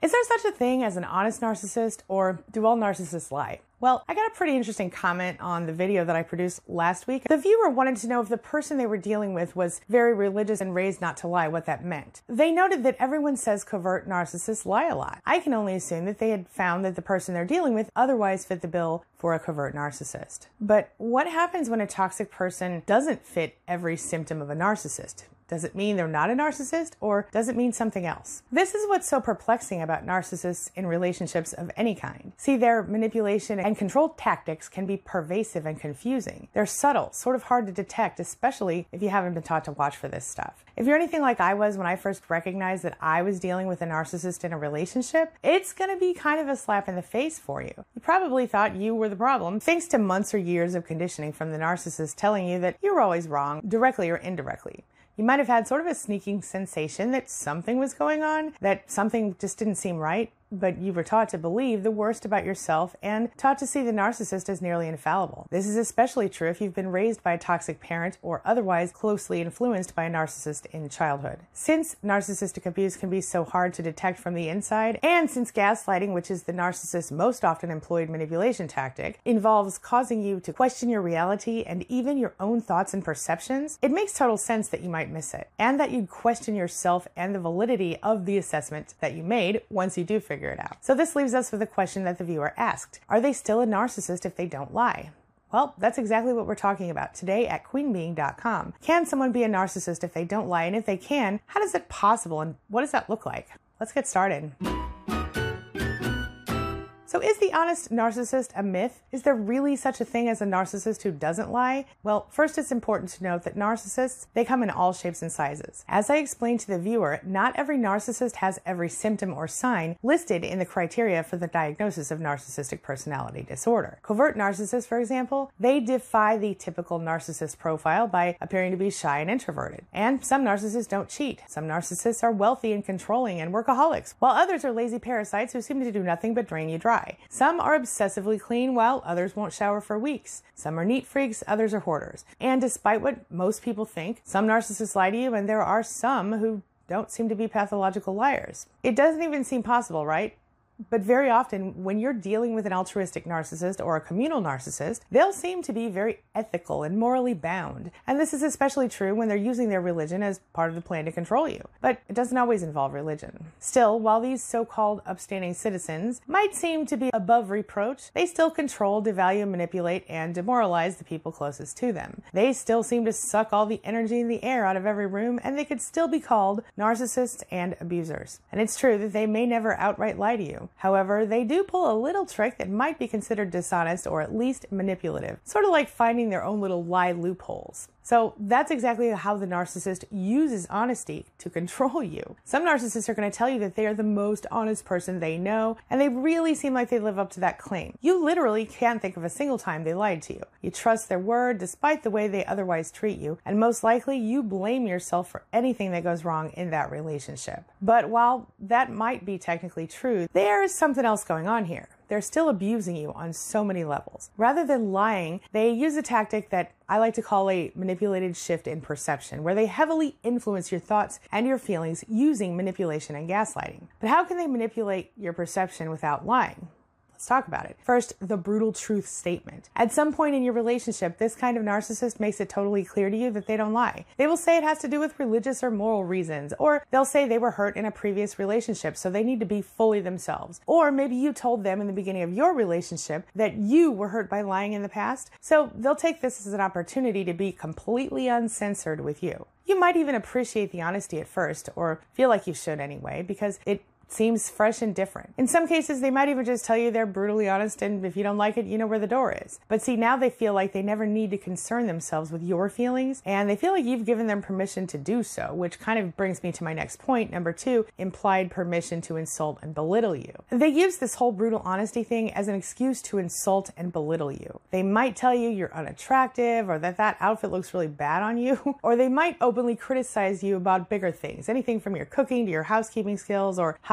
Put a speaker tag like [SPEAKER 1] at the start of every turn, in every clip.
[SPEAKER 1] Is there such a thing as an honest narcissist, or do all narcissists lie? Well, I got a pretty interesting comment on the video that I produced last week. The viewer wanted to know if the person they were dealing with was very religious and raised not to lie, what that meant. They noted that everyone says covert narcissists lie a lot. I can only assume that they had found that the person they're dealing with otherwise fit the bill for a covert narcissist. But what happens when a toxic person doesn't fit every symptom of a narcissist? Does it mean they're not a narcissist, or does it mean something else? This is what's so perplexing about narcissists in relationships of any kind. See, their manipulation and control tactics can be pervasive and confusing. They're subtle, sort of hard to detect, especially if you haven't been taught to watch for this stuff. If you're anything like I was when I first recognized that I was dealing with a narcissist in a relationship, it's gonna be kind of a slap in the face for you. You probably thought you were the problem, thanks to months or years of conditioning from the narcissist telling you that you were always wrong, directly or indirectly. You might have had sort of a sneaking sensation that something was going on, that something just didn't seem right, but you were taught to believe the worst about yourself and taught to see the narcissist as nearly infallible. This is especially true if you've been raised by a toxic parent or otherwise closely influenced by a narcissist in childhood. Since narcissistic abuse can be so hard to detect from the inside, and since gaslighting, which is the narcissist's most often employed manipulation tactic, involves causing you to question your reality and even your own thoughts and perceptions, it makes total sense that you might miss it, and that you'd question yourself and the validity of the assessment that you made once you do figure it out. So this leaves us with a question that the viewer asked. Are they still a narcissist if they don't lie? Well, that's exactly what we're talking about today at queenbeing.com. Can someone be a narcissist if they don't lie? And if they can, how does it possible and what does that look like? Let's get started. So is the honest narcissist a myth? Is there really such a thing as a narcissist who doesn't lie? Well, first it's important to note that narcissists, they come in all shapes and sizes. As I explained to the viewer, not every narcissist has every symptom or sign listed in the criteria for the diagnosis of narcissistic personality disorder. Covert narcissists, for example, they defy the typical narcissist profile by appearing to be shy and introverted. And some narcissists don't cheat. Some narcissists are wealthy and controlling and workaholics, while others are lazy parasites who seem to do nothing but drain you dry. Some are obsessively clean, while others won't shower for weeks. Some are neat freaks, others are hoarders. And despite what most people think, some narcissists lie to you, and there are some who don't seem to be pathological liars. It doesn't even seem possible, right? But very often, when you're dealing with an altruistic narcissist or a communal narcissist, they'll seem to be very ethical and morally bound. And this is especially true when they're using their religion as part of the plan to control you. But it doesn't always involve religion. Still, while these so-called upstanding citizens might seem to be above reproach, they still control, devalue, manipulate, and demoralize the people closest to them. They still seem to suck all the energy in the air out of every room, and they could still be called narcissists and abusers. And it's true that they may never outright lie to you. However, they do pull a little trick that might be considered dishonest or at least manipulative, sort of like finding their own little lie loopholes. So that's exactly how the narcissist uses honesty to control you. Some narcissists are going to tell you that they are the most honest person they know, and they really seem like they live up to that claim. You literally can't think of a single time they lied to you. You trust their word despite the way they otherwise treat you, and most likely you blame yourself for anything that goes wrong in that relationship. But while that might be technically true, there is something else going on here. They're still abusing you on so many levels. Rather than lying, they use a tactic that I like to call a manipulated shift in perception, where they heavily influence your thoughts and your feelings using manipulation and gaslighting. But how can they manipulate your perception without lying? Let's talk about it. First, the brutal truth statement. At some point in your relationship, this kind of narcissist makes it totally clear to you that they don't lie. They will say it has to do with religious or moral reasons, or they'll say they were hurt in a previous relationship, so they need to be fully themselves. Or maybe you told them in the beginning of your relationship that you were hurt by lying in the past, so they'll take this as an opportunity to be completely uncensored with you. You might even appreciate the honesty at first, or feel like you should anyway, because it seems fresh and different. In some cases, they might even just tell you they're brutally honest, and if you don't like it, you know where the door is. But see, now they feel like they never need to concern themselves with your feelings, and they feel like you've given them permission to do so, which kind of brings me to my next point, number 2, implied permission to insult and belittle you. They use this whole brutal honesty thing as an excuse to insult and belittle you. They might tell you you're unattractive, or that outfit looks really bad on you, or they might openly criticize you about bigger things, anything from your cooking to your housekeeping skills, or how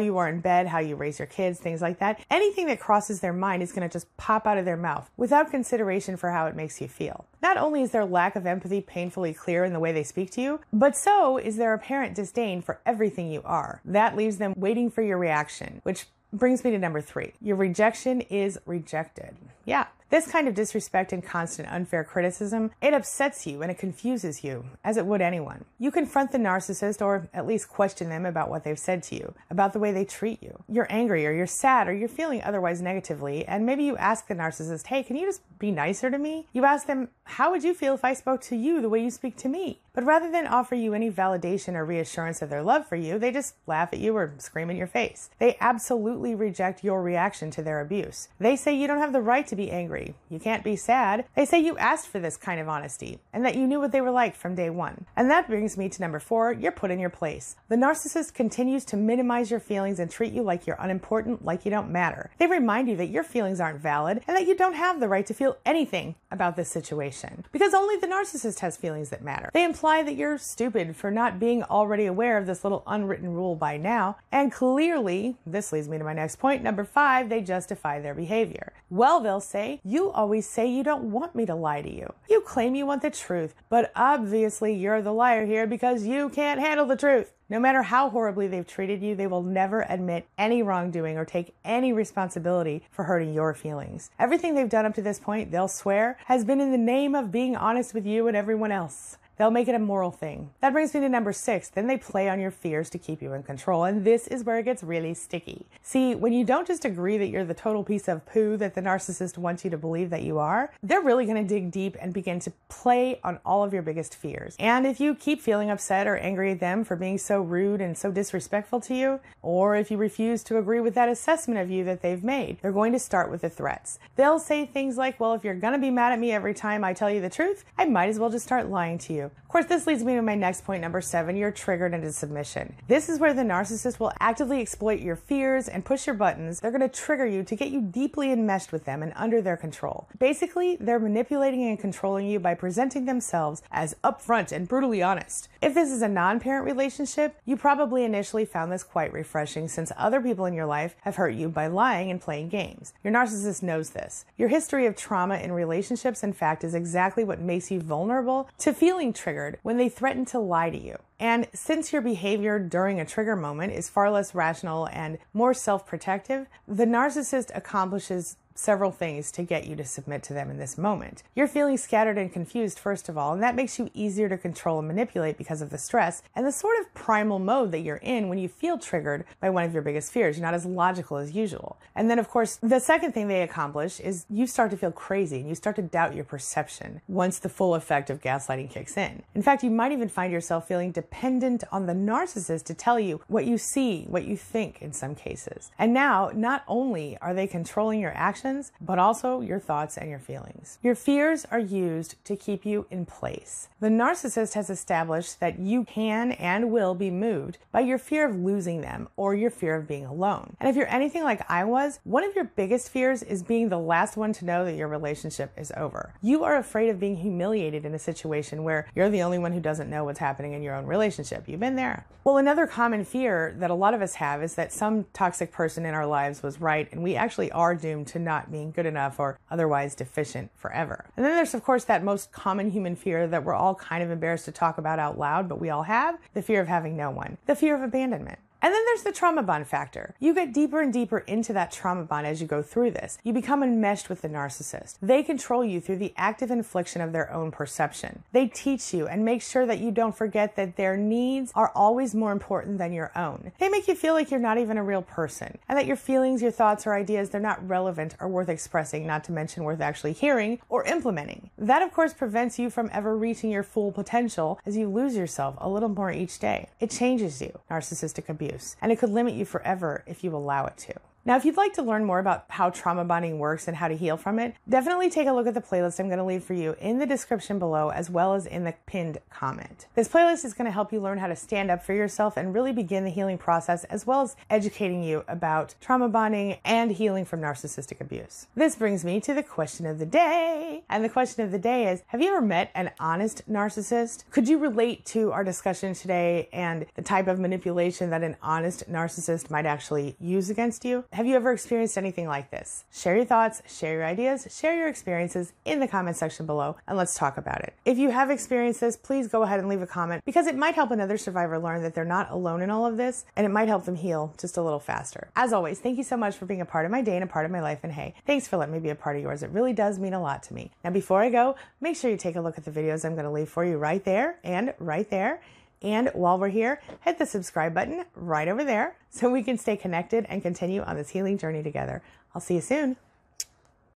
[SPEAKER 1] you are in bed, how you raise your kids, things like that. Anything that crosses their mind is going to just pop out of their mouth without consideration for how it makes you feel. Not only is their lack of empathy painfully clear in the way they speak to you, but so is their apparent disdain for everything you are. That leaves them waiting for your reaction, which brings me to number 3. Your rejection is rejected. Yeah. This kind of disrespect and constant unfair criticism, it upsets you and it confuses you, as it would anyone. You confront the narcissist, or at least question them about what they've said to you, about the way they treat you. You're angry, or you're sad, or you're feeling otherwise negatively, and maybe you ask the narcissist, hey, can you just be nicer to me? You ask them, how would you feel if I spoke to you the way you speak to me? But rather than offer you any validation or reassurance of their love for you, they just laugh at you or scream in your face. They absolutely reject your reaction to their abuse. They say you don't have the right to be angry. You can't be sad. They say you asked for this kind of honesty and that you knew what they were like from day one. And that brings me to number 4, you're put in your place. The narcissist continues to minimize your feelings and treat you like you're unimportant, like you don't matter. They remind you that your feelings aren't valid and that you don't have the right to feel anything about this situation, because only the narcissist has feelings that matter. They imply that you're stupid for not being already aware of this little unwritten rule by now, and clearly, this leads me to my next point, number 5, they justify their behavior. Well, they'll say, you always say you don't want me to lie to you. You claim you want the truth, but obviously you're the liar here because you can't handle the truth. No matter how horribly they've treated you, they will never admit any wrongdoing or take any responsibility for hurting your feelings. Everything they've done up to this point, they'll swear, has been in the name of being honest with you and everyone else. They'll make it a moral thing. That brings me to number 6. Then they play on your fears to keep you in control, and this is where it gets really sticky. See, when you don't just agree that you're the total piece of poo that the narcissist wants you to believe that you are, they're really going to dig deep and begin to play on all of your biggest fears. And if you keep feeling upset or angry at them for being so rude and so disrespectful to you, or if you refuse to agree with that assessment of you that they've made, they're going to start with the threats. They'll say things like, well, if you're going to be mad at me every time I tell you the truth, I might as well just start lying to you. Of course, this leads me to my next point, number 7. You're triggered into submission. This is where the narcissist will actively exploit your fears and push your buttons. They're going to trigger you to get you deeply enmeshed with them and under their control. Basically, they're manipulating and controlling you by presenting themselves as upfront and brutally honest. If this is a non-parent relationship, you probably initially found this quite refreshing since other people in your life have hurt you by lying and playing games. Your narcissist knows this. Your history of trauma in relationships, in fact, is exactly what makes you vulnerable to feeling triggered when they threaten to lie to you. And since your behavior during a trigger moment is far less rational and more self-protective, the narcissist accomplishes several things to get you to submit to them in this moment. You're feeling scattered and confused, first of all, and that makes you easier to control and manipulate because of the stress and the sort of primal mode that you're in when you feel triggered by one of your biggest fears. You're not as logical as usual. And then, of course, the second thing they accomplish is you start to feel crazy and you start to doubt your perception once the full effect of gaslighting kicks in. In fact, you might even find yourself feeling dependent on the narcissist to tell you what you see, what you think in some cases. And now, not only are they controlling your actions, but also your thoughts and your feelings. Your fears are used to keep you in place. The narcissist has established that you can and will be moved by your fear of losing them or your fear of being alone. And if you're anything like I was, one of your biggest fears is being the last one to know that your relationship is over. You are afraid of being humiliated in a situation where you're the only one who doesn't know what's happening in your own relationship. You've been there. Well, another common fear that a lot of us have is that some toxic person in our lives was right and we actually are doomed to not being good enough or otherwise deficient forever. And then there's, of course, that most common human fear that we're all kind of embarrassed to talk about out loud, but we all have, the fear of having no one, the fear of abandonment. And then there's the trauma bond factor. You get deeper and deeper into that trauma bond as you go through this. You become enmeshed with the narcissist. They control you through the active infliction of their own perception. They teach you and make sure that you don't forget that their needs are always more important than your own. They make you feel like you're not even a real person and that your feelings, your thoughts, or ideas, they're not relevant or worth expressing, not to mention worth actually hearing or implementing. That, of course, prevents you from ever reaching your full potential as you lose yourself a little more each day. It changes you, narcissistic abuse. And it could limit you forever if you allow it to. Now, if you'd like to learn more about how trauma bonding works and how to heal from it, definitely take a look at the playlist I'm going to leave for you in the description below, as well as in the pinned comment. This playlist is going to help you learn how to stand up for yourself and really begin the healing process, as well as educating you about trauma bonding and healing from narcissistic abuse. This brings me to the question of the day. And the question of the day is, have you ever met an honest narcissist? Could you relate to our discussion today and the type of manipulation that an honest narcissist might actually use against you? Have you ever experienced anything like this? Share your thoughts, share your ideas, share your experiences in the comment section below, and let's talk about it. If you have experienced this, please go ahead and leave a comment, because it might help another survivor learn that they're not alone in all of this, and it might help them heal just a little faster. As always, thank you so much for being a part of my day and a part of my life, and hey, thanks for letting me be a part of yours. It really does mean a lot to me. Now, before I go, make sure you take a look at the videos I'm going to leave for you right there and right there. And while we're here, hit the subscribe button right over there so we can stay connected and continue on this healing journey together. I'll see you soon.